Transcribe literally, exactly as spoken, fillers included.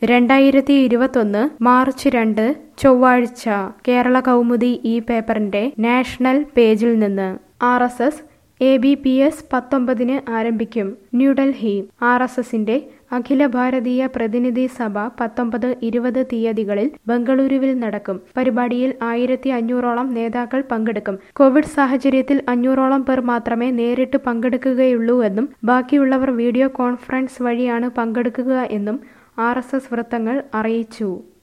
രണ്ടായിരത്തി ഇരുപത്തൊന്ന് മാർച്ച് രണ്ട് ചൊവ്വാഴ്ച കേരള കൗമുദി ഈ പേപ്പറിന്റെ നാഷണൽ പേജിൽ നിന്ന് R S S A B P S പത്തൊമ്പതിന് ആരംഭിക്കും. ന്യൂഡൽഹി. ആർ എസ് എസിന്റെ അഖില ഭാരതീയ പ്രതിനിധി സഭ പത്തൊമ്പത് ഇരുപത് തീയതികളിൽ ബംഗളൂരുവിൽ നടക്കും. പരിപാടിയിൽ ആയിരത്തി അഞ്ഞൂറോളം നേതാക്കൾ പങ്കെടുക്കും. കോവിഡ് സാഹചര്യത്തിൽ അഞ്ഞൂറോളം പേർ മാത്രമേ നേരിട്ട് പങ്കെടുക്കുകയുള്ളൂ എന്നും ബാക്കിയുള്ളവർ വീഡിയോ കോൺഫറൻസ് വഴിയാണ് പങ്കെടുക്കുക എന്നും ആർ എസ് എസ് വൃത്തങ്ങൾ അറിയിച്ചു.